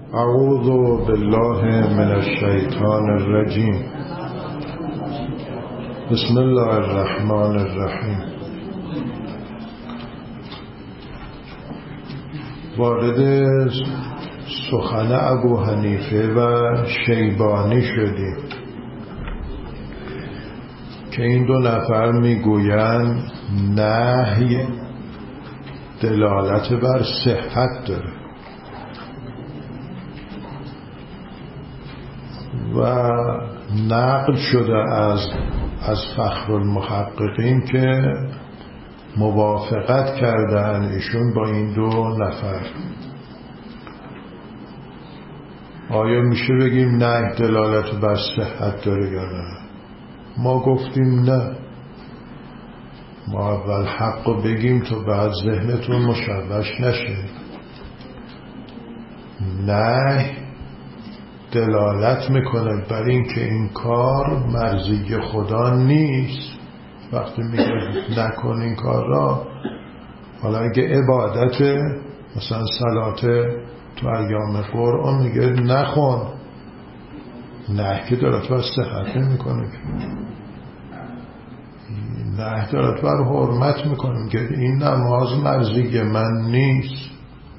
اعوذ بالله من الشیطان الرجیم. بسم الله الرحمن الرحیم. وارد سخن ابو حنیفه و شیبانی شدیم که این دو نفر میگویند نهی دلالت بر صحت داره و نقل شده از فخر المحققین که موافقت کردن ایشون با این دو نفر. آیا میشه بگیم نه دلالت بر صحت داره یا نه؟ ما گفتیم نه. ما اول حق رو بگیم تا بعد ذهنتون مشوش نشه. نه دلالت میکنه بر این که این کار مرضی خدا نیست. وقتی میگه نکن این کار را، حالا اگه عبادت مثلا صلات تو ایام قرآن میگه نخون، نه که دلالت بر صحت نمیکنه، نه دلالت بر حرمت میکنه، میگه این نماز مرضی من نیست،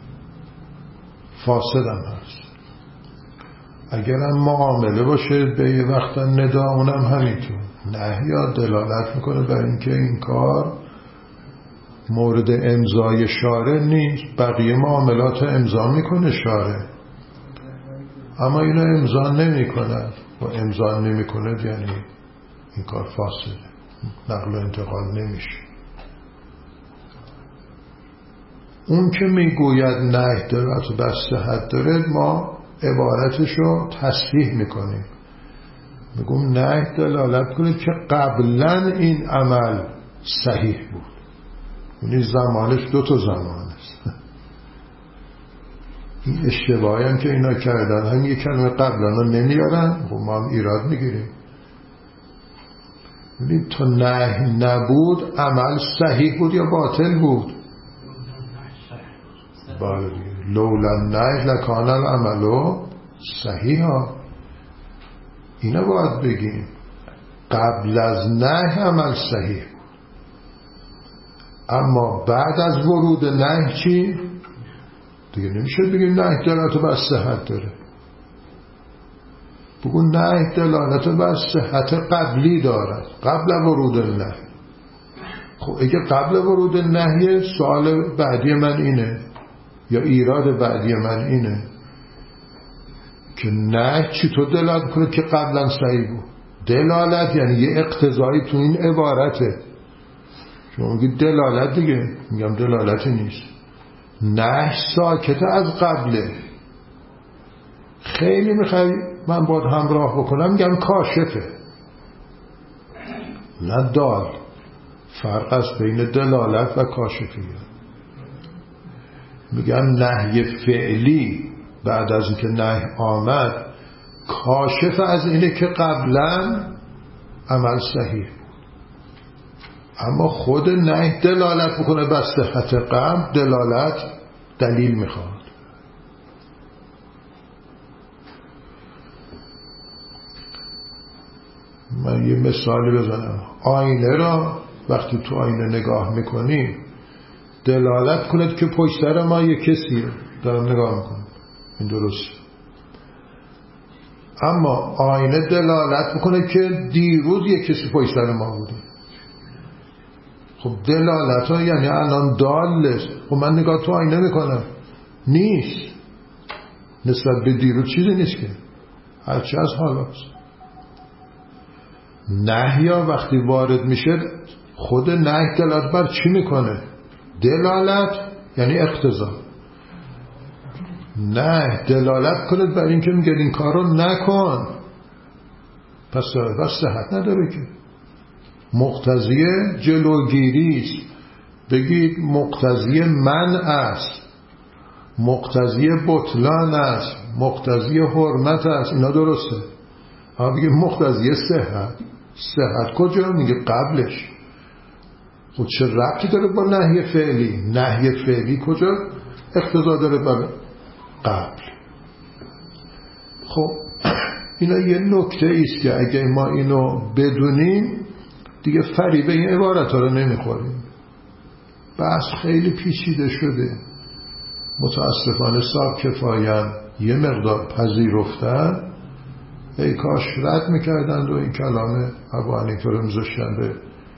فاسدم هست. اگرم معامله باشه به یه وقت ندا اونم همینطور. نهی دلالت میکنه بر اینکه این کار مورد امضای شارع نیست. بقیه معاملات امضا میکنه شارع، اما اینو امضا نمیکنه و امضا نمیکنه یعنی این کار فاسده، نقل و انتقال نمیشه. اون که میگوید نه دلالت بر صحت داره، ما عبارتشو تصحیح میکنیم، میگم نه دلالت کنید که قبلا این عمل صحیح بود. یعنی زمانش دو تا زمان است. این اشتباهی هم که اینا کردن، هم یک کلمه قبلا رو نمیارن، خب ما هم ایراد میگیریم. یعنی تا نه نبود عمل صحیح بود یا باطل بود؟ بله دیگه. لولا نه لکان العمل صحیحا. اینا باید بگیم قبل از نه عمل صحیح بود، اما بعد از ورود نه چی؟ دیگه نمیشه بگیم نه دلالت بر صحت داره. بگو نه دلالت بر صحت قبلی دارد، قبل ورود نه. خب اگه قبل ورود نه، سوال بعدی من اینه یا ایراد بعدی من اینه که نه چطور دلالت کنه که قبلا صحیح بود؟ دلالت یعنی یه اقتضایی تو این عبارته. شما میگید دلالت، دیگه میگم دلالتی نیست. نه ساکته از قبله. خیلی میخوای من باید همراه بکنم، میگم کاشفه، نه دال. فرق است بین دلالت و کاشفیه. میگم نهی فعلی بعد از اینکه نهی آمد کاشف از اینه که قبلا عمل صحیح بود، اما خود نهی دلالت بکنه بر صحت قبل. دلالت دلیل میخواد. من یه مثالی بزنم. آینه را وقتی تو آینه نگاه میکنی دلالت کند که پشت سر ما یه کسیه دارم نگاه میکنم، این درست. اما آینه دلالت میکنه که دیروز یه کسی پشت سر ما بوده. خب دلالت ها یعنی الان دالست. خب من نگاه تو آینه میکنم، نیست، نسبت به دیروز چیزی نیست که هرچی از حال هست. نهیا وقتی وارد میشه خود نه دلالت بر چی میکنه؟ دلالت یعنی اقتضا. نه دلالت کنید بر این که میگه این کار رو نکن، پس صحت نداره که. مقتضی جلوگیری است، بگید مقتضی منع است، مقتضی بطلان است، مقتضی حرمت است، اینا درسته. اما بگید مقتضی صحت کجا؟ میگه قبلش. خود چه ربطی داره با نهی فعلی؟ نهی فعلی کجا اقتضا داره بر قبل؟ خب اینا یه نکته ایست که اگه ما اینو بدونیم دیگه فریب این عبارت ها رو نمیخوریم. بحث خیلی پیچیده شده. متاسفانه صاحب کفایان یه مقدار پذیرفتن، ای کاش رد میکردند و این کلام ابو حنیفه رو میذاشتن به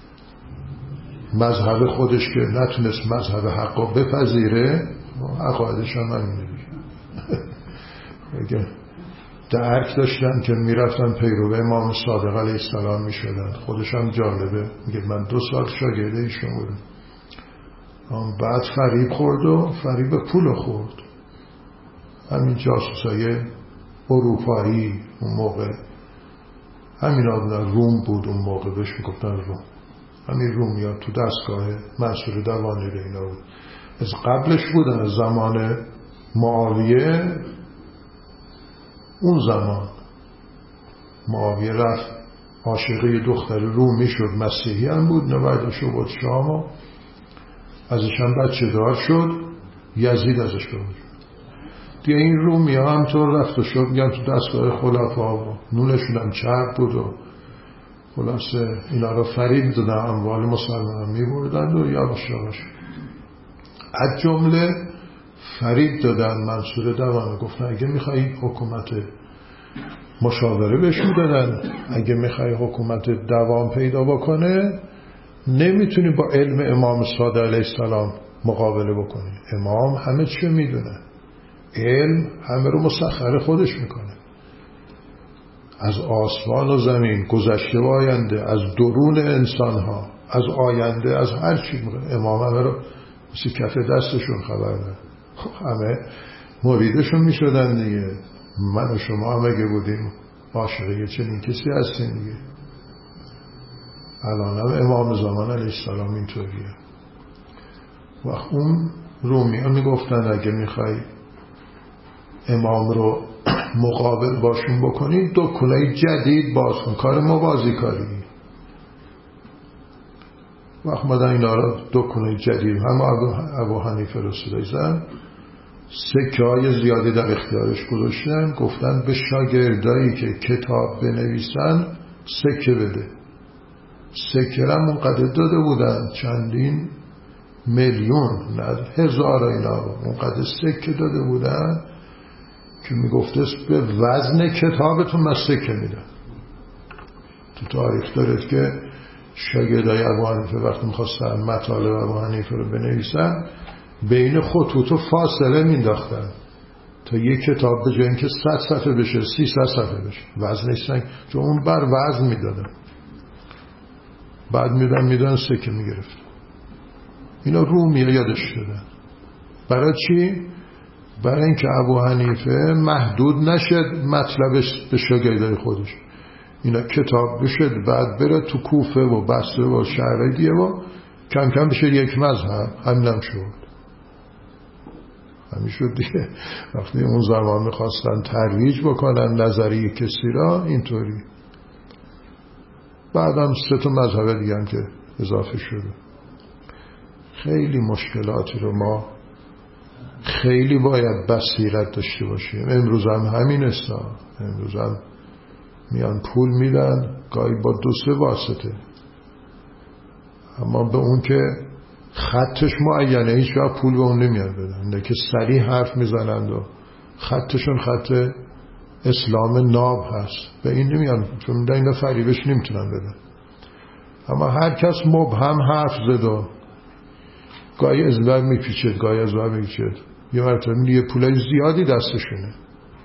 مذهب خودش که نتونست مذهب حقا بپذیره. عقایدش هم همینه دیگه. درک داشتن که میرفتن پیرو امام صادق علیه السلام میشدن. خودش هم جالبه، میگه من 2 سال شاگرد ایشون بودم، بعد فریب خورد و فریب پول خورد. همین جاسوسای اروپایی اون موقع همین بودن، روم بود اون موقع بهش میگفتن روم. همین رومیا تو دستگاه منصور دوانی اینا بود. از قبلش بودن، از زمان معاویه. اون زمان معاویه رفت عاشقی دختر رومی شد، مسیحی هم بود، نوردش بود شام و ازش هم بچه دار شد. یزید ازش بود دیگه. این رومی ها هم طور رفت و شد میگن تو دستگاه خلفا و نونشون هم چرب بود و خلاصه اینا رو فریب دادن، اموال مسلمان هم میبردن و یواش یواش از جمله فریب دادن منصور دوانه. گفتن اگه میخوای حکومت مشاوره بهش میدادن، اگه میخوای حکومت دوام پیدا بکنه نمیتونی با علم امام صادق علیه السلام مقابله بکنی. امام همه چی میدونه، علم همه رو مسخر خودش میکنه، از آسمان و زمین، گذشته و آینده، از درون انسان ها، از آینده، از هر چی میکنه. امام همه رو مثل کف دستشون خبر نه. همه مریدشون میشدن دیگه. من و شما هم اگه بودیم عاشقی چنین کسی هستیم دیگه. الان هم امام زمان علیه السلام اینطوریه. و اون رومیان میگفتن اگه میخوای امام رو مقابل باشون بکنی 2 کونه جدید باز کن، کار موازی کاری. وقت مدن اینا رو 2 کونه جدید هم ابو حنیفه رو سلیزن، سکه های زیادی در اختیارش گذاشتن. گفتن به شاگردایی که کتاب بنویسن سکه بده. سکه هم اونقدر داده بودن، چندین میلیون، نه هزار اینا، اونقدر سکه داده بودن که میگفتست به وزن کتابتون من سکه میدم. تو تاریخ دارد که شاگردای ابو حنیفه وقتی میخواستن مطالب ابو حنیفه رو بنویسن بین خطوط و فاصله مینداختن تا یک کتاب به جای اینکه 100 صفحه بشه 300 صفحه بشه. وزنش سنگ، چون اون بر وزن میدادن. بعد میدن سکه میگرفت. اینا رومیه یادش شدن. برای چی؟ برای اینکه ابو حنیفه محدود نشد مطلبش به شاگردای خودش. اینا کتاب بشه بعد بره تو کوفه و بصره و شهر دیگه و کم کم بشه یک مذهب. همینم شد. همین شد دیگه. وقتی اون زمان میخواستن ترویج بکنن نظریه کسی را اینطوری. بعدم 3 مذهب دیگه هم که اضافه شده. خیلی مشکلاتی رو ما خیلی باید بصیرت داشته باشیم. امروز هم همین است. امروز هم میان پول میدن گاهی با 2-3 واسطه، اما به اون که خطش معینه هیچ وقت پول به اون نمیاد بدن. نه که صریح حرف میزنند و خطشون خط اسلام ناب هست، به این نمیان، چون میدن اینا فریبش نمیتونن بدن. اما هر کس مبهم حرف زد و گاهی ازبر میپیچد گاهی ازبر میپیچد، یه مرتبه یه پولای زیادی دستشونه.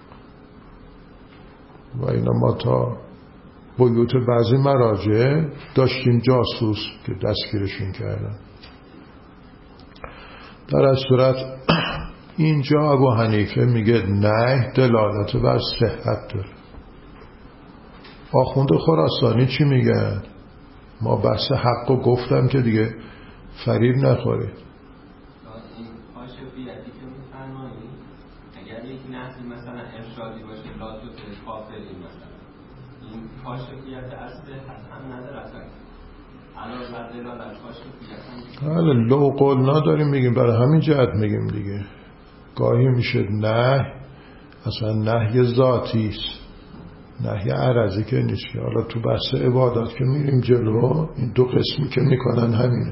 و اینا ما تا بیوت بعضی مراجع داشتیم جاسوس که دستگیرشون کردن. در از صورت اینجا ابو حنیفه میگه نه دلالت بر صحت داره. آخوند خراسانی چی میگن؟ ما بحث حق رو گفتم که دیگه فریب نخوره. اگر یک نحوی مثلا ارشادی باشه لا تو کافرین مثلا، این کاشفیت اصل هم نداره اصلا. علاوه بر دلالت کاشفیت هم حالا لو قول نداریم میگیم، برای همین جهت میگیم دیگه. گاهی میشه نه اصلا نهی ذاتی است، نهی عرضی که نیست. حالا تو بحث عبادات که میریم جلو این دو قسمی که میکنن همینه.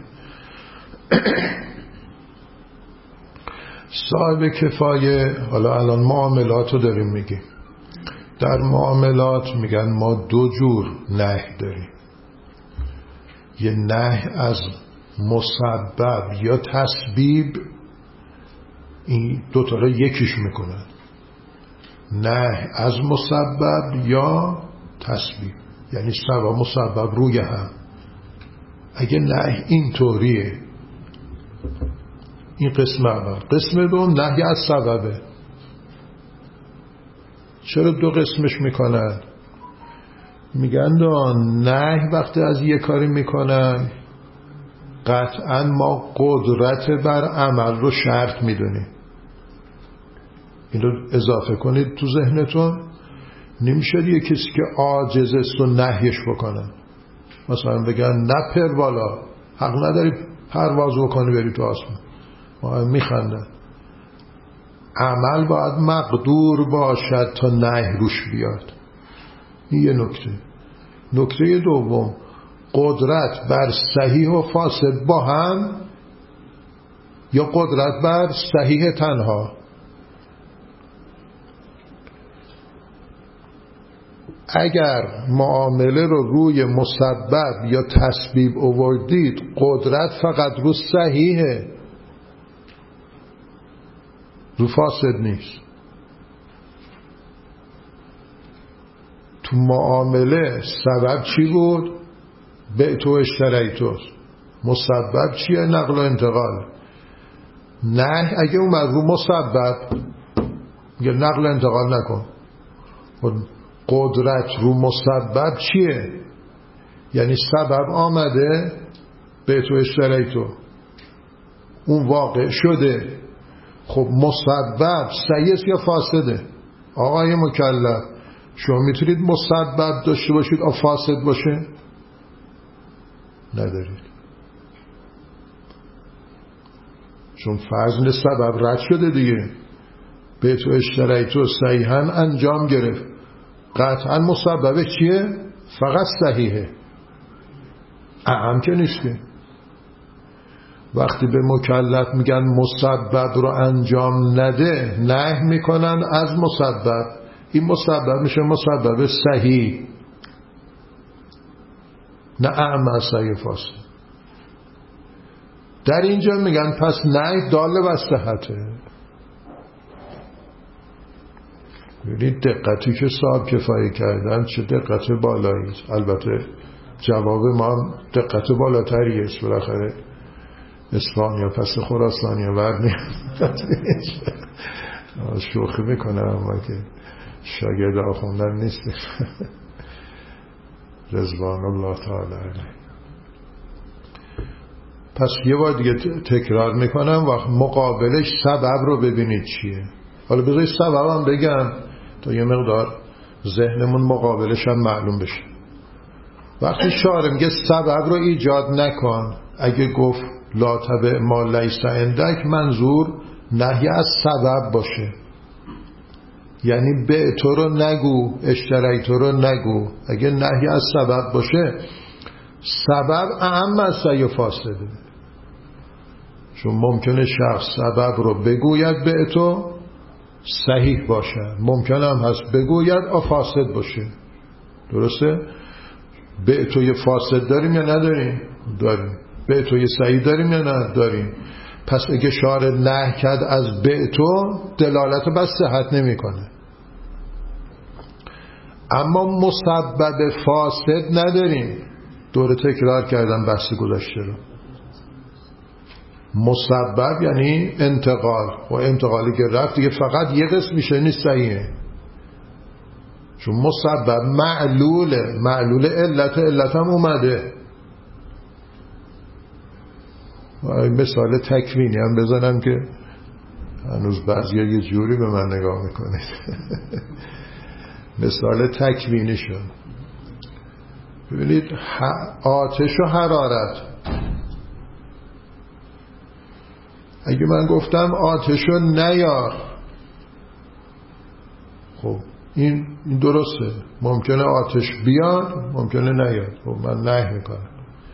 صاحب کفایه، حالا الان معاملات رو داریم میگیم. در معاملات میگن ما دو جور نهی داریم. یه نهی از مسبب یا تسبیب، این دوتا رو یکیش میکنن، نهی از مسبب یا تسبیب، یعنی سبب مسبب روی هم. اگه نهی این طوریه، این قسم اول. قسم دوم نهی از سببه. چرا دو قسمش میکنن؟ میگن نهی وقتی از یه کاری میکنن قطعا ما قدرت بر عمل رو شرط میدونیم. این رو اضافه کنید تو ذهنتون. نمیشه یه کسی که عاجز است و نهیش بکنن. مثلا بگن نپر بالا، حق نداری پرواز بکنی بری تو آسمان، ما میخندن. عمل باید مقدور باشد تا نهی روش بیاد. این یه نکته. نکته دوم، قدرت بر صحیح و فاسد با هم یا قدرت بر صحیح تنها. اگر معامله رو روی مسبب یا تسبیب آوردید، قدرت فقط رو صحیحه، رو فاسد نیست. تو معامله سبب چی بود؟ بعت و اشتریت. مسبب چیه؟ نقل و انتقال. نه اگه اومد رو مسبب میگه نقل و انتقال نکن. قدرت رو مسبب چیه؟ یعنی سبب آمده، بعت و اشتریت، اون واقع شده. خب مسبب صحیح یا فاسده؟ آقای مکلف شما میتونید مسبب داشته باشید و فاسد باشه؟ ندارید، چون فرض سبب رد شده دیگه. بیت و اشتریت و صحیحاً انجام گرفت، قطعاً مسببه چیه؟ فقط صحیحه، اهم که نیست که. وقتی به مکلف میگن مسبب رو انجام نده، نهی میکنن از مسبب. این مسبب میشه مسبب صحیح، نه اعم از صحیح فاسد. در اینجا میگن پس نهی دال بر صحته. ببینید دقتی که صاحب کفایه کردن چه دقت بالایی است. البته جواب ما هم دقت بالاتری است. بالاخره اسپانیا پس خراسانیا ورنی شوخی میکنم، اما که شاگرد آخوندن نیستی. رضوان الله تعالی علیه. پس یه بار دیگه تکرار میکنم و مقابلش سبب رو ببینید چیه. حالا بذارید سبب هم بگم تا یه مقدار ذهنمون مقابلش هم معلوم بشه. وقتی شارع میگه سبب رو ایجاد نکن، اگه گفت لا تبع ما لیس عندک، منظور نهی از سبب باشه. یعنی به تو رو نگو، اشتری تو رو نگو. اگه نهی از سبب باشه، سبب اهم از صحیح فاسده. چون ممکنه شخص سبب رو بگوید به تو صحیح باشه، ممکنه هم هست بگوید فاسد باشه. درسته؟ به تو یه فاسد داریم یا نداریم؟ داریم. به تو یه صحیح داریم یا نه؟ داریم. پس اگه شارع نهی کرد از به تو، دلالت بر صحت نمی کنه. اما مسبب فاسد نداریم. دوره تکرار کردم بحث گذشته رو. مسبب یعنی انتقال، و انتقالی که رفت دیگه فقط یه قسم میشه، نیست صحیحه. چون مسبب معلول علت هم اومده. مثال تکوینی هم بزنم که هنوز بعضی یه جوری به من نگاه میکنید. مثال تکوینی شد. ببینید آتش و حرارت. اگه من گفتم آتش رو نیار، خب این درسته، ممکنه آتش بیاد ممکنه نیاد، خب من نهی میکنم.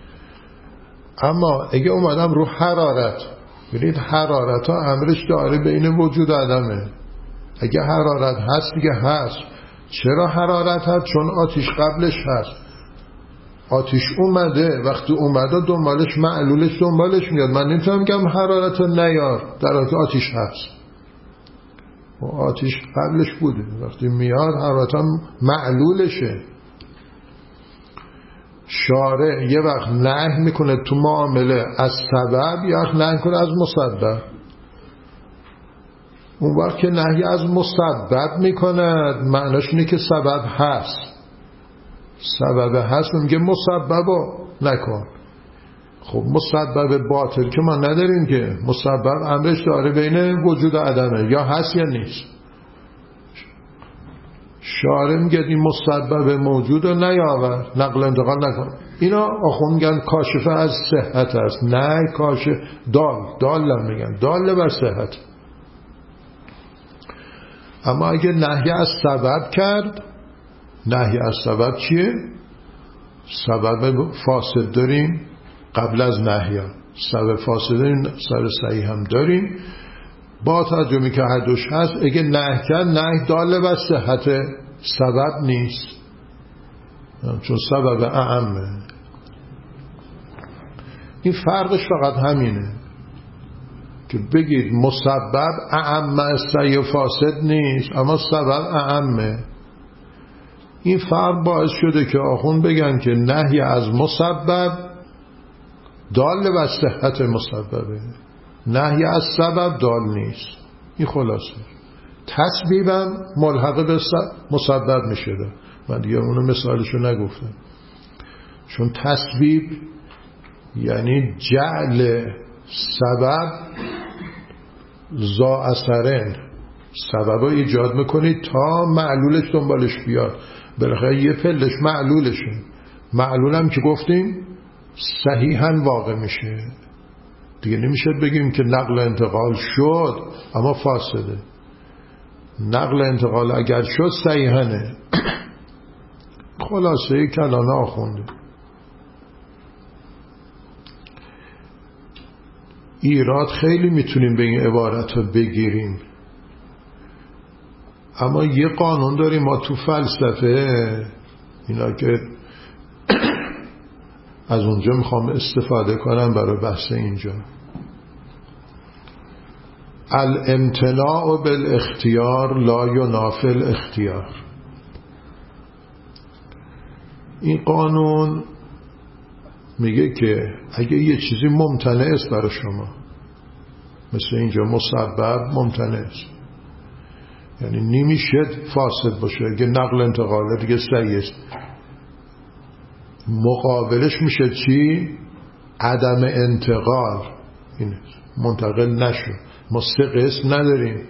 اما اگه اومدم رو حرارت، ببینید حرارت ها امرش داره بین وجود و عدمه. اگه حرارت هست دیگه هست. چرا حرارت هست؟ چون آتش قبلش هست. آتش اومده، وقتی اومده دنبالش معلولش دنبالش میاد. من نمیتونم بگم حرارت رو نیار در حالی که آتش هست. و آتش قبلش بوده، وقتی میاد حرارت هم معلولشه. شارع یه وقت نهی میکنه تو معامله از سبب، یه وقت نهی کنه از مسبب. اون وقت که نهی از مسبب میکنه معناش اینه که سبب هست. سبب هست میگه مسببو نکن. خب مسبب باطل که ما نداریم که. مسبب امرش داره بین وجود و عدمه، یا هست یا نیست. شارع میگه این مسبب موجود رو نیاور، نقل انتقال نکن. اینا آخون میگن کاشفه از صحت است. نه کاشف دال میگن دال بر صحت. اما اگه نهی از سبب کرد، نهی از سبب چیه؟ سبب فاسد داریم قبل از نهی، سبب فاسد داریم، سبب صحیح هم داریم. با توجه که هر دوش هست، اگه نهی کرد نهی دال بر صحت، سبب نیست، چون سبب اعمه. این فرقش فقط همینه که بگید مسبب اعم صحیح فاسد نیست، اما سبب اعمه. این فرق باعث شده که آخون بگن که نهی از مسبب دال بر صحت مسببه، نهی از سبب دال نیست. این خلاصه. تسبیبم ملحق به مسبب میشه. من دیگه اونو مثالشو نگفتم، چون تسبیب یعنی جعل سبب زا اثرن، سبب رو ایجاد میکنی تا معلولش دنبالش بیاد. بالاخره یه پلش معلولشه. معلولم که گفتیم صحیحاً واقع میشه دیگه. نمیشه بگیم که نقل انتقال شد اما فاسده. نقل انتقال اگر شد صحیحانه. خلاصه کلام آخونده. ایراد خیلی میتونیم به این عبارت ها بگیریم، اما یه قانون داریم ما تو فلسفه، اینا که از اونجا میخوام استفاده کنم برای بحث اینجا. الامتناع بالاختیار لا ینافی الاختیار. این قانون میگه که اگه یه چیزی ممتنع است برای شما، مثل اینجا مسبب ممتنع است، یعنی نمیشه فاسد باشه، اگه نقل انتقاله دیگه صحیح است. مقابلش میشه چی؟ عدم انتقال. این منتقل نشو. ما سه قسم نداریم.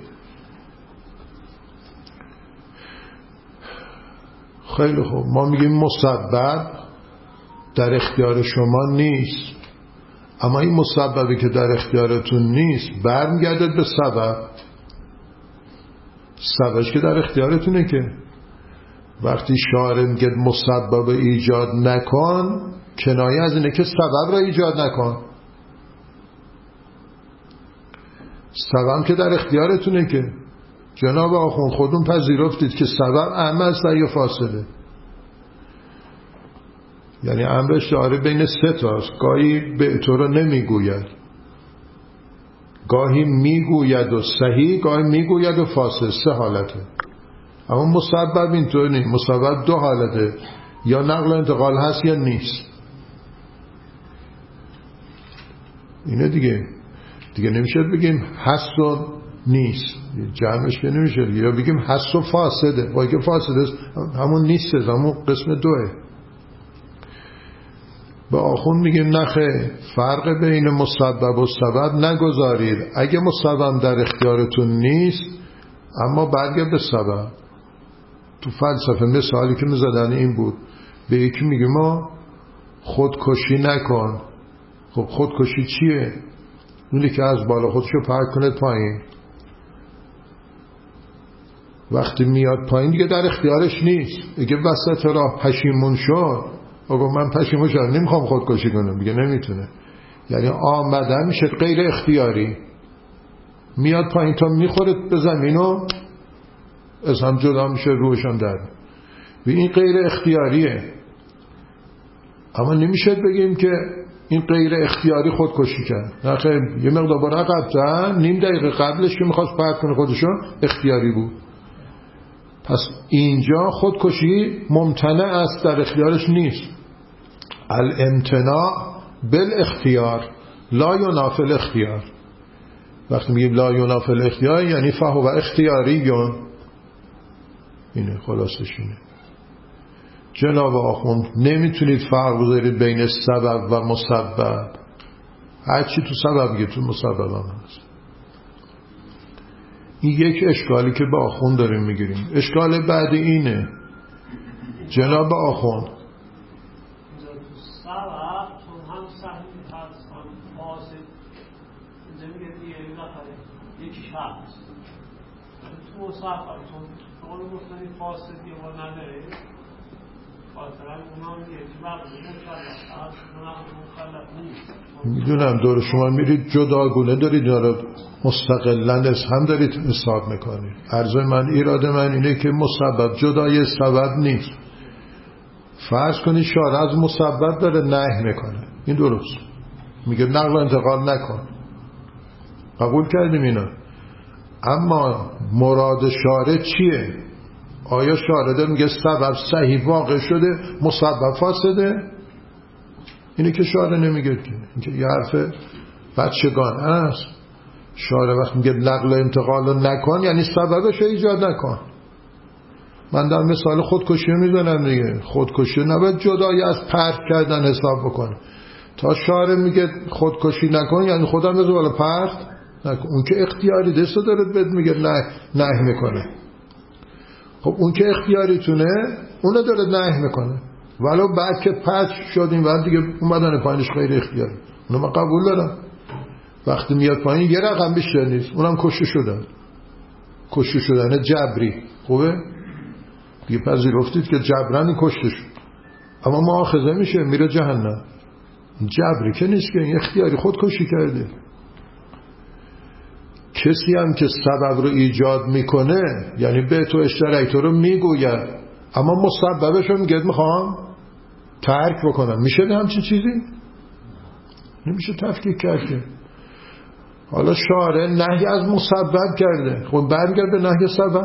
خیلی خوب، ما میگیم مسبب در اختیار شما نیست، اما این مسببی که در اختیارتون نیست برمیگرده به سبب. سببش که در اختیارتونه. که وقتی شارع میگه مسبب ایجاد نکن، کنایه از اینه که سبب را ایجاد نکن. سبب که در اختیارتونه. که جناب آخون خودون پذیرفتید که سبب اعم است یا فاسده. یعنی امرش داره بین سه تاست. گاهی به تو رو نمیگوید، گاهی میگوید و صحیح، گاهی میگوید و فاسد. سه حالته. اما مسبب اینطور نیست. مسبب دو حالته، یا نقل انتقال هست یا نیست. اینه دیگه نمیشه بگیم هست و نیست، جمعش که نمیشه دیگه. یا بگیم هست و فاسده، با که فاسده همون نیست، همون قسم دوه. به آخون میگیم نخه، فرق بین مسبب و سبب نگذارید. اگه مسبب در اختیارتون نیست، اما برگرد به سبب. تو فلسفه مثالی که میزدن این بود، به یکی میگیم ما خودکشی نکن. خب خودکشی چیه؟ اونی که از بالا خودشو پرت کنه پایین. وقتی میاد پایین دیگه در اختیارش نیست. دیگه وسط راه پشیمون شد، آقا من پشیمون شدم نمیخوام خودکشی کنم، دیگه نمیتونه. یعنی آمدن میشه غیر اختیاری، میاد پایین تا میخوره به زمین و از هم جدا میشه، روشم در و این غیر اختیاریه. اما نمیشه بگیم که این غیر اختیاری خودکشی کرد، نه خیلی یه مقدار با عقب‌تر نیم دقیقه قبلش که میخواست پرت کنه خودشو اختیاری بود. پس اینجا خودکشی ممتنع است، در اختیارش نیست. الامتناع بالاختیار لا ینافی الاختیار. وقتی میگیم لا ینافی الاختیار یعنی فهو اختیاریون. اینه خلاصش اینه. جناب آخوند نمیتونید فرق بذارید بین سبب و مسبب. هرچی تو سبب میگه تو مسبب هم هست. این یک اشکالی که با آخوند داریم میگیریم. اشکال بعد اینه جناب آخوند میدونم دور شما میرید جداگونه دارید یا مستقلن هم دارید حساب میکنید. عرض من ایراده من اینه که مسبب جدای سبب نیست. فرض کنید شارع از مسبب داره نهی میکنه، این درست میگه نقل و انتقال نکن، قبول کردیم اینا. اما مراد شارع چیه؟ آیا شارع داره میگه سبب صحیح واقع شده مسبب فاسده؟ اینه که شارع نمیگه که این یه حرف بچگان است. شارع وقت میگه نقل و انتقال رو نکن یعنی سببش ایجاد نکن. من در مثال خودکشی میزنم دیگه. خودکشی نباید جدایی از پرت کردن حساب بکنه. تا شارع میگه خودکشی نکن یعنی خودم بذار بالا پرت نکن. اون که اختیاری دسته داره بهت میگه نه میکنه. خب اون که اختیاریتونه اونو داره نه میکنه، ولو بعد که پرت شدیم بعد دیگه اومدن پایینش غیر اختیاری. اونو من قبول دارم. وقتی میاد پایین یه رقم بیشتر نیست، اونم کشته شدن جبری. خوبه؟ دیگه پذیرفتید که جبران کشته شد، اما مؤاخذه میشه میره جهنم. جبری که نیست که این اختیاری خودکشی کرده. کسی هم که سبب رو ایجاد میکنه یعنی به تو اشترک تو رو میگوید اما مسببش رو میگه میخوام ترک بکنم، میشه به همچین چیزی؟ نمیشه تفکیک کرده. حالا شارع نهی از مسبب کرده، خب برگرد به نهی سبب.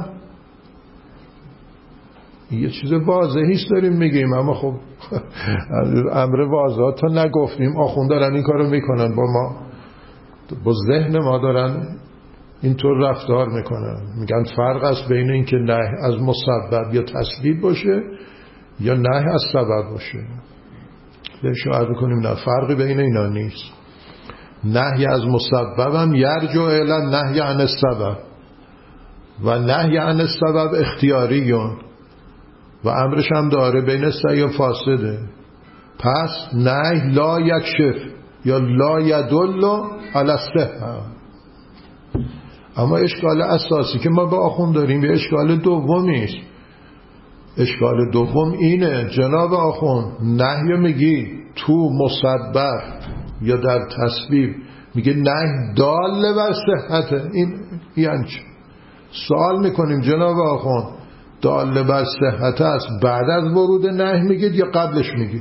یه چیز واضحیست داریم میگیم، اما خب امر واضح تا نگفتیم. آخوند دارن این کارو میکنن، با ما با ذهن ما دارن اینطور رفتار میکنن. میگن فرق است بین این که نهی از مسبب یا تسبیب باشه یا نهی از سبب باشه. بهش عرض کنیم نه، فرقی بین اینا نیست. نهی از مسبب هم یرجع الی نهی عن السبب و نهی عن السبب اختیاریون و امرش هم داره بین صحیح و فاسده. پس نهی لا یکشف یا لا یدل علی الصحة. اما اشکال اساسی که ما با آخوند داریم یه اشکال دومی است. اشکال دوم اینه جناب آخوند، نهی میگی تو مسبب یا در تسبیب میگه نهی دال بر صحته، این یعنی چه؟ سوال میکنیم جناب آخوند دال بر صحته است بعد از ورود نهی میگید یا قبلش میگید؟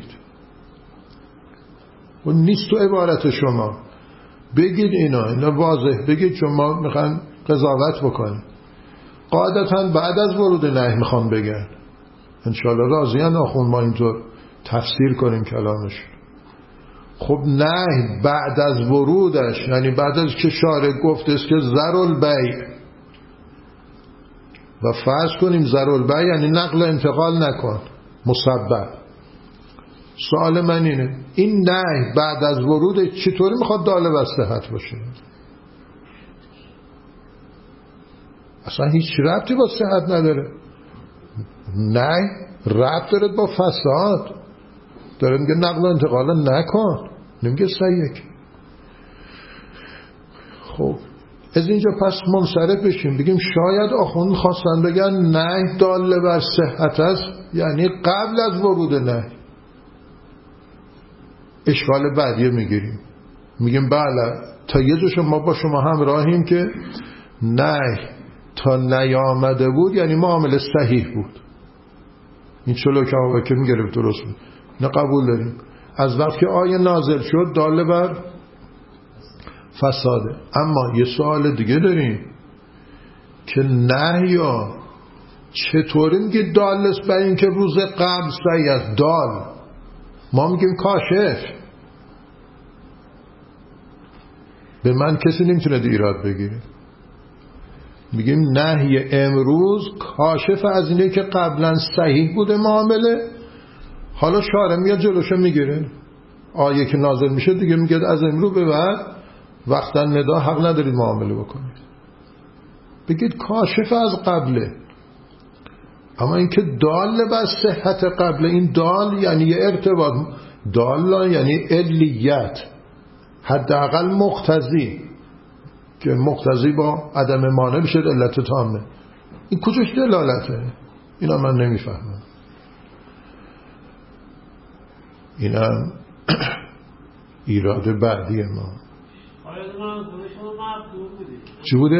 و نیست تو عبارت شما. بگید اینا واضح بگید، چون ما میخوایم قضاوت بکنیم. قاعدتا بعد از ورود نهی میخوام بگن. انشاءالله راضیان آخوند ما اینطور تفسیر کنیم کلامش. خب نهی بعد از ورودش یعنی بعد از که شارع گفت است که ضرالبیع و فرض کنیم ضرالبیع یعنی نقل انتقال نکن مسبب. سوال من اینه این نهی بعد از ورود چطوری میخواد داله بر صحت باشه؟ اصلا هیچ ربطی با صحت نداره. نهی ربط داره با فساد. داره میگه نقل و انتقال نکن، نمیگه صحیح. خب از اینجا پس منصرف بشیم بگیم شاید آخوند خواستن بگن نهی دال بر صحت است، یعنی قبل از ورود نهی. اشکال بعدی میگیریم، میگیم بله تا یه جوش ما با شما همراهیم که نهی تا نیامده بود یعنی معامله صحیح بود. این چلو که آقا که میگرفت درست بود، نه قبول داریم. از وقت که آیه نازل شد داله بر فساده. اما یه سوال دیگه داریم که نهی چطوری میگه دال است بر این که روز قبل صحیح است؟ دال ما میگیم کاشف. به من کسی نمیتونه ایراد بگیره. میگیم نهی امروز کاشف از اینه که قبلا صحیح بوده معامله، حالا شارع میاد جلوشو میگیره. آیه که نازل میشه دیگه میگه از امروز به بعد وقتا ندا حق ندارید معامله بکنید. بگید کاشف از قبله. اما اینکه دال بر صحت قبله، این دال یعنی یه ارتباط، دال یعنی علیت، حداقل مقتضی، که مقتضی با عدم مانع بشه علت تامه. این کجاش دلالته؟ اینا من نمیفهمم. اینم ایراد بعدی ما. چی بوده؟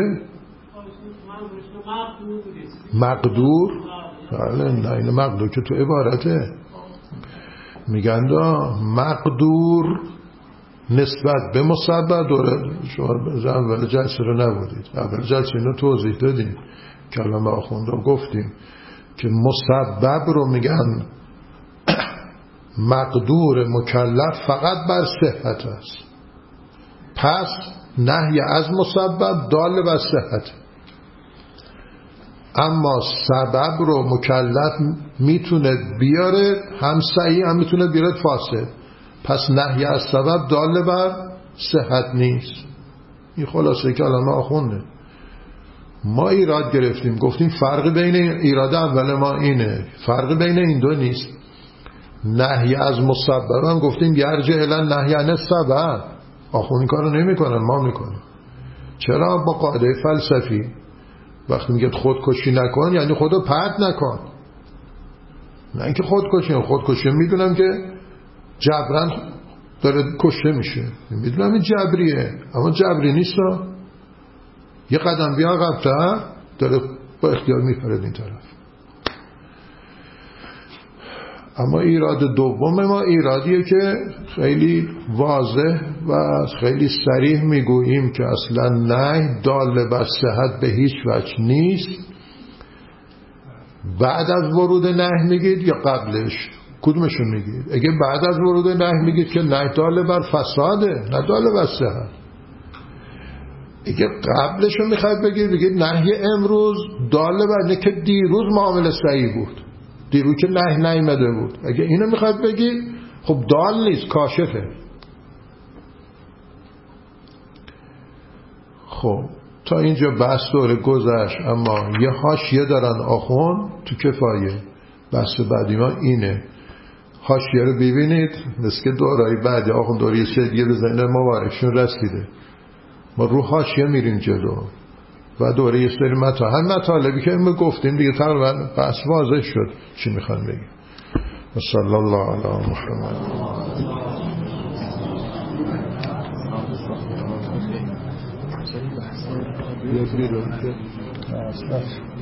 مقدور؟ بله نه، این مقدور که تو عبارته میگن مقدور نسبت به مسبب داره. شما اول جلسه رو نبودید، اول جلسه اینو توضیح دادیم، کلمه آخوند رو گفتیم که مسبب رو میگن مقدور مکلف فقط بر صحت است. پس نهی از مسبب دال بر صحت. اما سبب رو مکلف میتونه بیاره هم صحیح هم میتونه بیاره فاسد. پس نهی از سبب دال بر صحت نیست. این خلاصه کلمه آخونده. ما ایراد گرفتیم، گفتیم فرق بین ایراد اول ما اینه، فرق بین این دو نیست. نهی از مسبب هم گفتیم یرجع الی نهی عن سبب. آخون این کارو نمی کنن، ما میکنیم. چرا؟ با قاعده فلسفی وقتی میگه خودکشی نکن یعنی خودو پرت نکن، نه اینکه خودکشی میدونم که جبران داره کشته میشه، میدونم این جبریه، اما جبری نیست. یه قدم بیا عقب‌تر داره با اختیار میپرد این طرف. اما ایراد دوم ما ایرادیه که خیلی واضح و خیلی صریح میگوییم که اصلا نهی دال بر صحت به هیچ وجه نیست. بعد از ورود نهی میگید یا قبلش؟ کدومشو میگید؟ اگه بعد از ورود نهی میگید که نهی دال بر فساده، نه دال بر صحت. اگه قبلشو میخواید بگید نهی امروز دال بر اینه که دیروز معامله صحیح بود، دیروز که نهی نیامده بود. اگه اینو میخواید بگید خب دال نیست، کاشفه. خب تا اینجا بحث دوره گذشت، اما یه حاشیه دارن آخون تو کفایه. بحث بعدی ما اینه. حاشیه رو ببینید، مثل که دورای بعدی آخون دوره سیدیه بزنه مبارکشون رسیده. ما رو حاشیه میریم جلو و دوره یه سری مطالبی که ما گفتیم دیگه تقریبا بحث واضح شد چی میخوان بگیم. و صلی الله علی محمد.